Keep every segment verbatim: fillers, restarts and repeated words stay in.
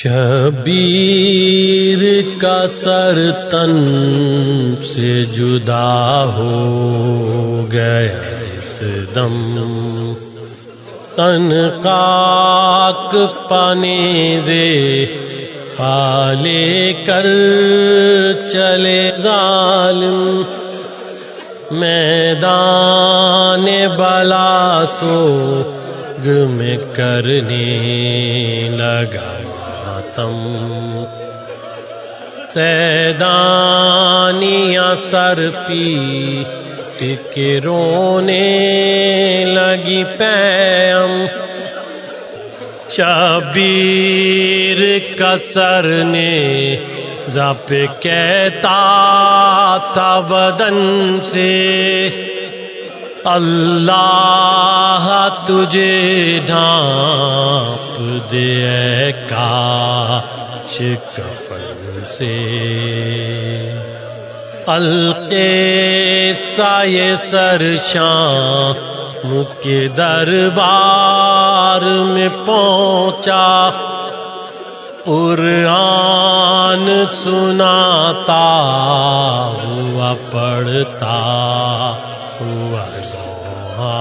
شبیر کا سر تن سے جدا ہو گیا اس دم، تن خاک پانے دے پالے کر چلے ظالم، میدان بلا سوگ میں کرنے لگا ماتم، سیدانیاں سر پیٹ کے رونے لگی پیم، شبیر کا سر نے زپ کہتا تھا بدن سے، اللہ تجھے ڈھانپ دے اے کاش کفن سے، القے سایہ سر شام کے دربار میں پہنچا، قرآن سناتا ہوا پڑھتا ہوا لوحا،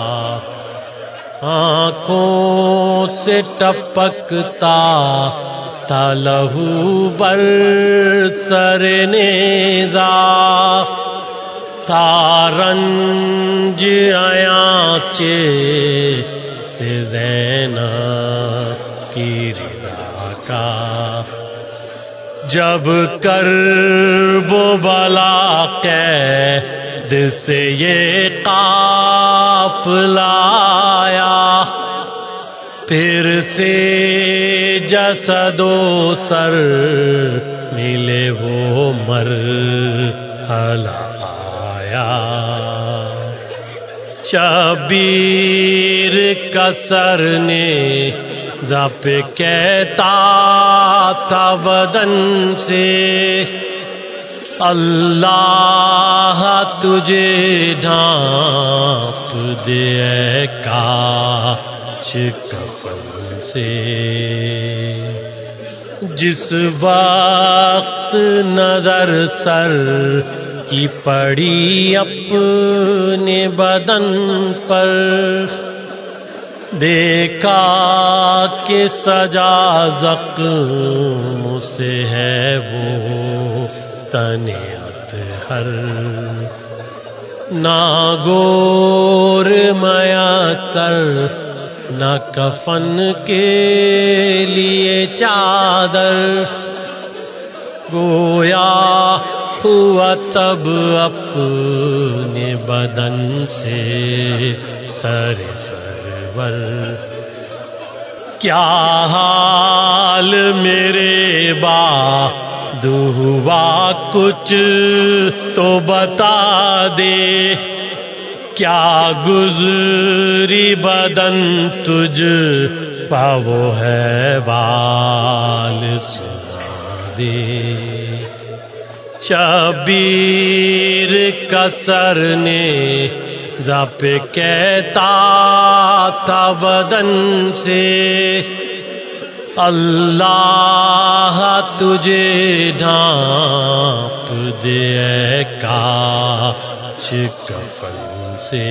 آنکھوں سے ٹپکتا تھا لہو بر سر نیزا، تھا رنج آنچے سے زینب کی ردا کا، جب کرب و بلا قید سے یہ قافلہ آیا، پھر سے جسد و سر ملے وہ مرحلہ آیا، شبیر کا سر نے زپ کہتا تھا بدن سے، اللہ تجھے ڈھانپ دے اے کاش کفن سے، جس وقت نظر سر کی پڑی اپنے بدن پر، دیکھا کہ سجا زخم سے ہے وہ تن اطہر، نہ گور میسر نہ کفن کے لیے چادر، گویا ہوا تب اپنے بدن سے سر سرور، کیا حال میرے بعد ہوا کچھ تو بتا دے، کیا گزری بدن تجھ پا وہ ہے بال سنا دے، شبیر کا سر نے زپ کہتا تھا بدن سے، اللہ تجھے ڈھانپ دے اے کاش کفن سے،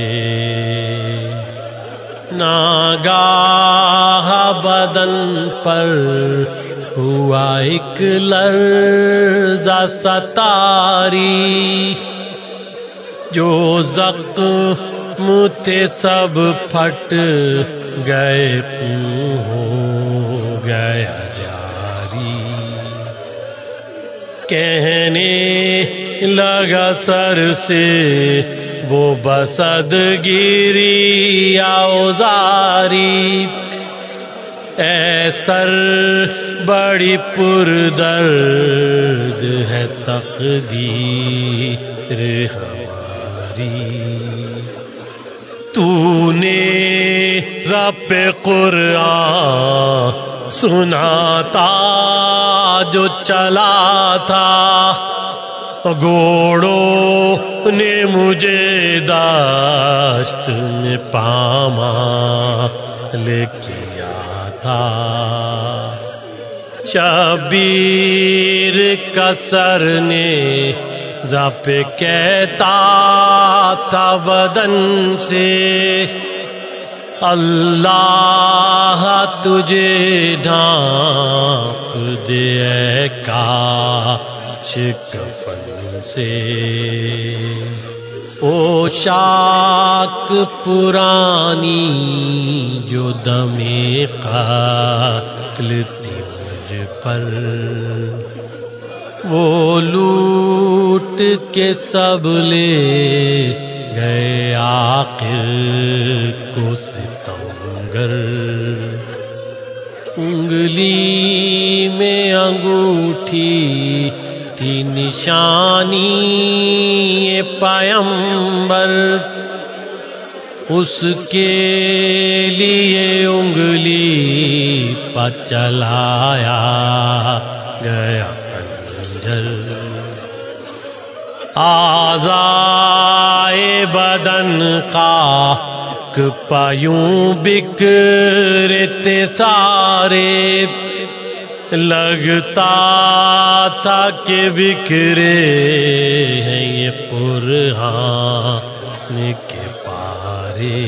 ناگاہ بدن پر ہوا ایک لرزہ ستاری، جو زخم تھے سب پھٹ گئے ہو گیا جاری، کہنے لگا سر سے وہ بسد گیری اوزاری، اے سر بڑی پردرد ہے تقدیر ہماری، تو نے ضبط قرآن سناتا جو چلا تھا، گھوڑوں نے مجھے داشت میں پامال کیا تھا، شبیر کا سر نے ذا پہ کہتا تھا بدن سے، اللہ تجھے ڈھانپ دے اے کاش کفن سے۔ او شاک پرانی جو دم قتل تھی مجھ پر، وہ لوٹ کے سب لے گئے آخر کو ستمگر۔ انگلی میں انگوٹھی تھی نشانی پیمبر، اس کے لیے انگلی پہ چلایا گیا خنجر۔ اعضائے بدن خاک پہ یوں بکھرتے سارے، لگتا تھا کہ بکھرے ہیں یہ قرآن کے پارے۔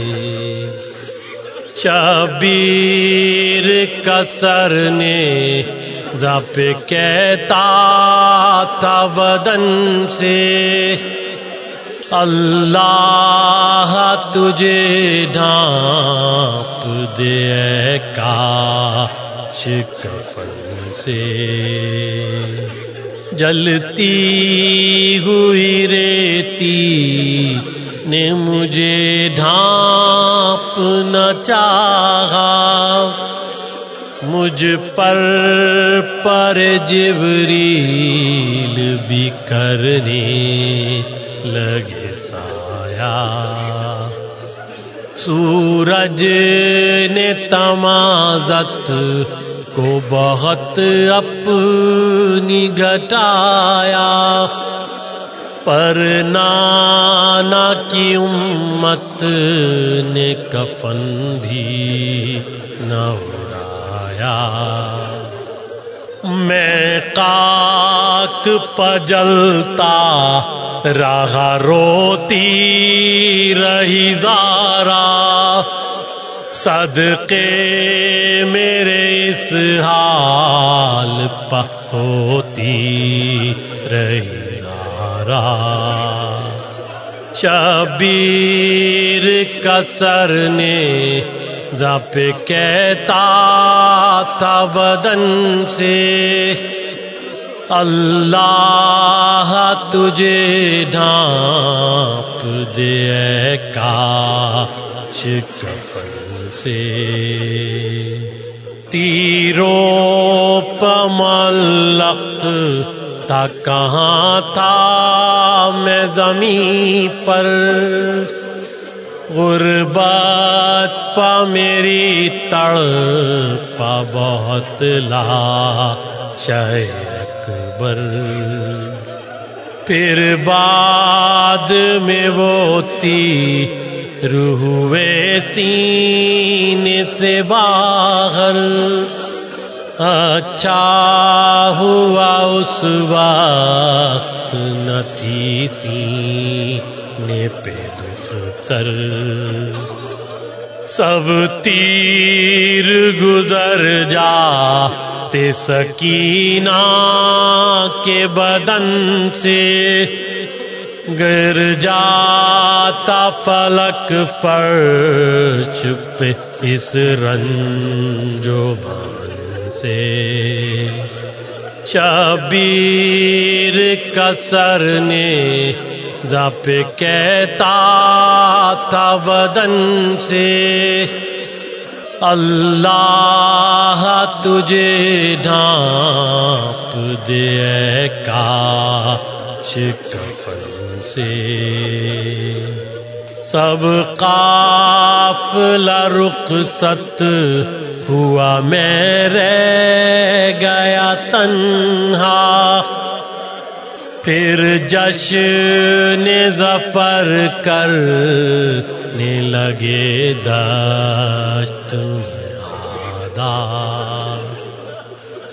شبیر کا سر نے ذا پہ کہتا تھا بدن سے، اللہ تجھے ڈھانپ دے اے کاش کفن سے۔ جلتی ہوئی ریتی نے مجھے ڈھانپ نہ چاہا، مجھ پر پر جبریل بھی کرنے لگے سایہ۔ سورج نے تمازت کو بہت اپنی گھٹایا، پر نانا کی امت نے کفن بھی نہ اڑایا۔ میں خاک پہ جلتا رہا، روتی رہی زارا، صدقے میرے اس حال پہ ہوتی رہی زارا۔ شبیر کا سر نے ذا پہ کہتا تھا بدن سے، اللہ تجھے ڈھانپ دے اے کاش کفن سے۔ تیروں پہ معلق تھا کہاں تھا میں زمین پر، غربت پا میری تڑپا بہت لاش اکبر۔ پھر بعد میں وہ تیر ہوئے سینے سے باہر، اچھا ہوا اس وقت نہ تھی سینے پہ دختر۔ سب تیر گزر جاتے سکینہ کے بدن سے، گر جاتا فلک فرش پہ اس رنج و بھن سے۔ شبیر کا سر نے ذا پہ کہتا تھا بدن سے، اللہ تجھے ڈھانپ دے اے کاش کفن سے۔ سب قافلہ رخصت ہوا، میں رہ گیا تنہا، پھر جشن ظفر کرنے لگے دشت میں آدھا۔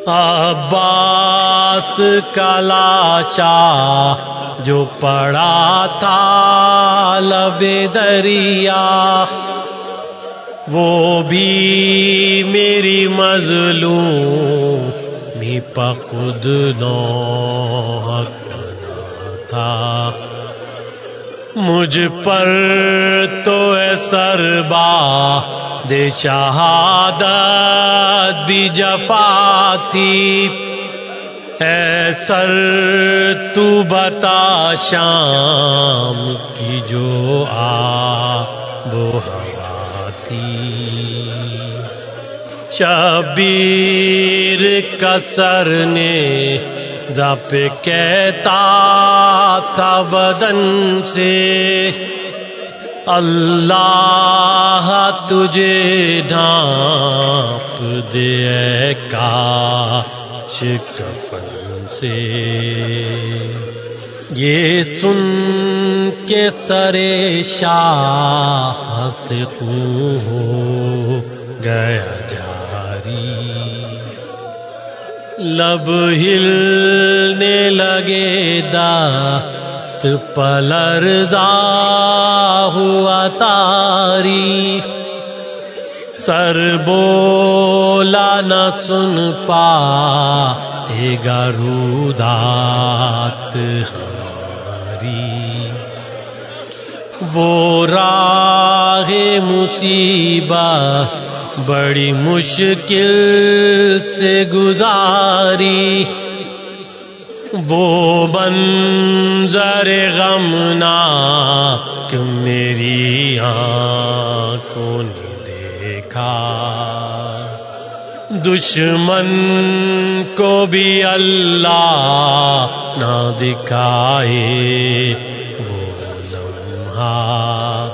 عباس کا لاشا جو پڑا تھا لب دریا، وہ بھی میری مظلومی پہ خود نوحہ کنا تھا۔ مجھ پر تو اے سربا دے شہادت بھی جفا تھی، اے سر تو بتا شام کی جو آب و ہوا تھی۔ شبیر کا سر نے زپ کہتا تھا بدن سے، اللہ تجھے ڈھانپ دے اے کاش کفن سے۔ یہ سن کے سرے شاہ سے خوں ہو گیا جاری، لب ہلنے لگے دست پلرزا ہوا تاری، سر بولا نہ سن پائے گا رودات ہماری، وہ راہ مصیبت بڑی مشکل سے گزاری، وہ منظر غمناک میری آنکھوں نے دیکھا، دشمن کو بھی اللہ نہ دکھائے وہ لمحہ۔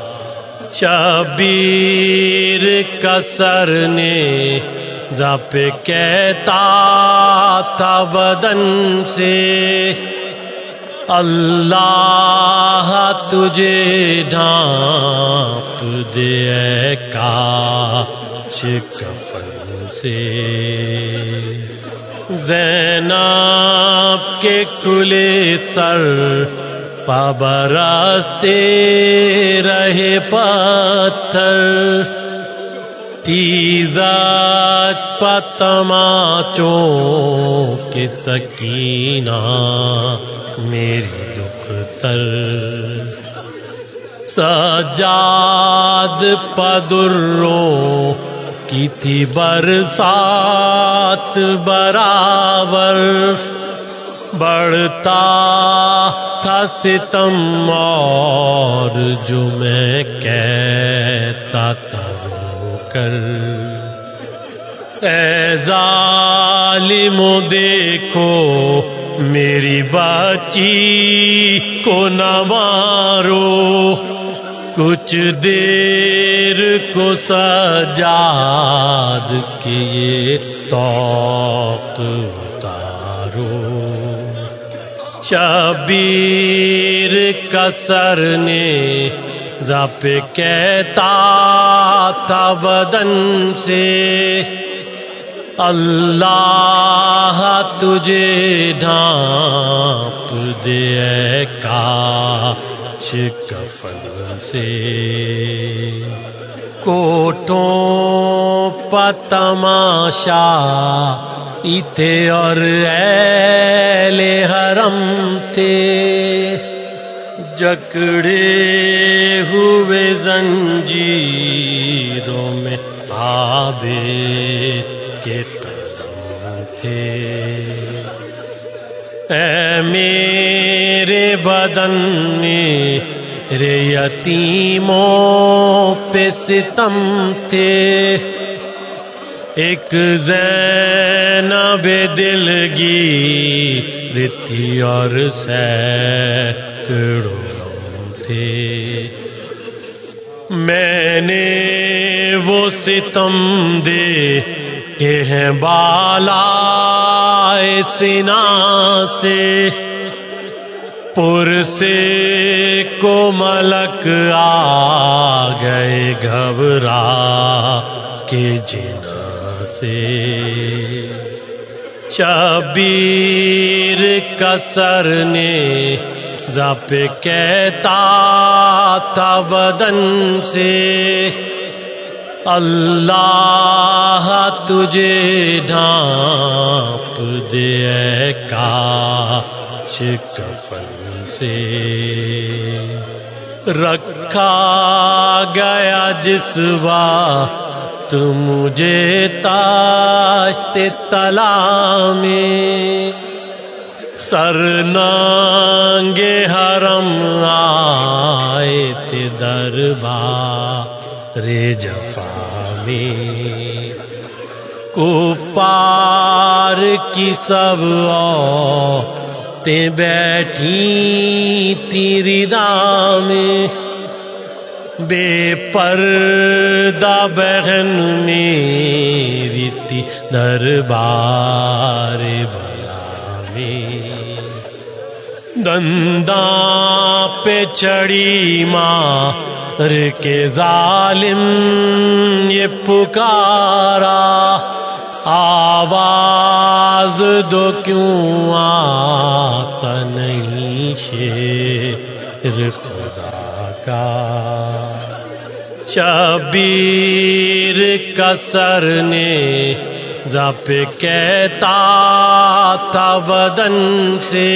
شبیر کا سر نے زپ کہتا تھا بدن سے، اللہ تجھے ڈھانپ دے اے کاش کفن سے۔ زینب کے کھلے سر پا برستے رہے پتھر، تیزت پا تماچوں کے سکینہ میری دختر، سجاد پا دروں کی تھی برسات برابر، بڑھتا تھا ستم اور جو میں کہتا تھا رو کر، اے ظالمو دیکھو میری بچی کو نہ مارو، کچھ دیر کو سجاد کے یہ طوق اتارو۔ شبیر کا سر نے زپ کہتا تھا بدن سے، اللہ تجھے ڈھانپ دے اے کاش کفن سے۔ کوٹوں پا تماشا تھے اور اہل حرم تھے، جکڑے ہوئے زنجیروں میں عابد کے قدم تھے، اے میرے بدن میرے یتیموں پہ ستم تھے، ایک زینب دلگیر تھی اور سینکڑوں تھے، میں نے وہ ستم دے کہ ہیں بالائے سنا سے، پرسے کو ملک آ گئے گھبرا کے جنا سے، شبیر کا سر نے زپ کہتا تھا بدن سے اللہ تجھے ڈھانپ دے اے کاش کفن سے رکھا گیا جس وقت مجھے تاشت طلا میں سر نانگے حرم آئے تھے دربار جفا میں کفار کی سب عورتیں بیٹھی تیری دام میں بے پردہ بہن میری تھی دربار بلا میں دنداں پہ چڑھی مار کے ظالم یہ پکارا آواز دو کیوں آتا نہیں شیر خدا کا شبیر کا سر نے زپ کہتا تھا بدن سے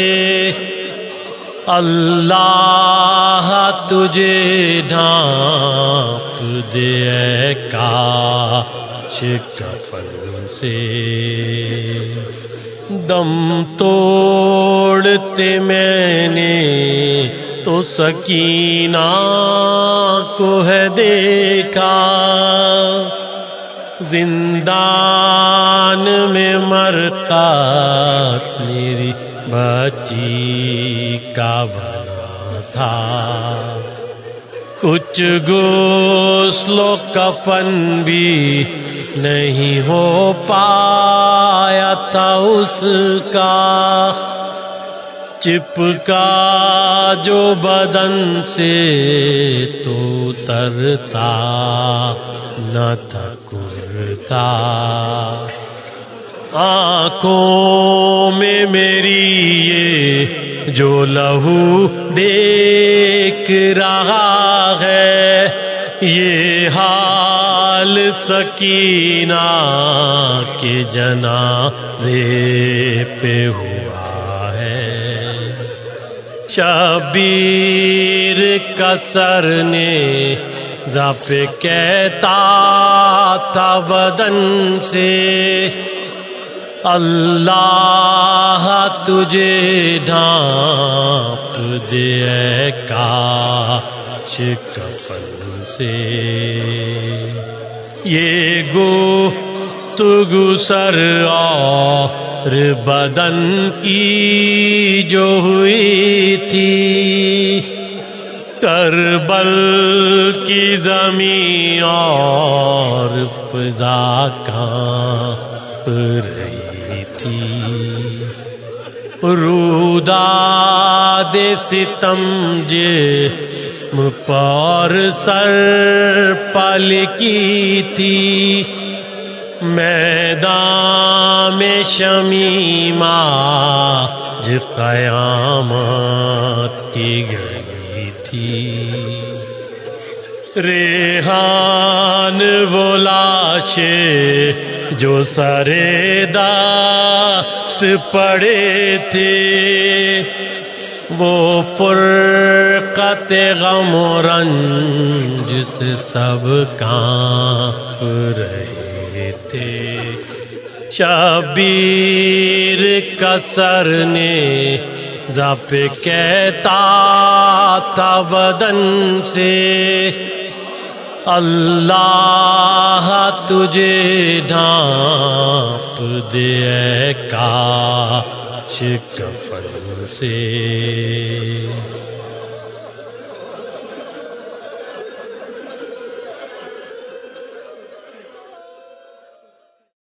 اللہ تجھے ڈھانپ دے اے کاش کفن سے دم توڑتے میں نے تو سکینہ کو ہے دیکھا زندان میں مرقات میری بچی کا بنا تھا کچھ غسل و کفن بھی نہیں ہو پایا تھا اس کا چپکا جو بدن سے تو اترتا نہ تھا کرتا آنکھوں میں میری یہ جو لہو دیکھ رہا ہے یہ حال سکینہ کے جنازے پہ ہوا ہے شبیر کا سر نے زپ کہتا تھا بدن سے اللہ تجھے ڈھانپ دے اے کاش کفن سے یہ گفتگو سر اور بدن کی جو ہوئی تھی کربل کی زمین اور فضا کانپ رہی تھی روداد ستم جسم پر سر پلکی تھی میدان میں شمیمہ جو قیامت کی گئی تھی ریحان وہ لاشیں جو سرے دست پڑے تھے وہ فرقت غم و رنج سے سب کانپ رہے تھے شبیر کا سر نے زپ کہتا تھا بدن سے اللہ تجھے ڈھانپ دے اے کاش کفن سے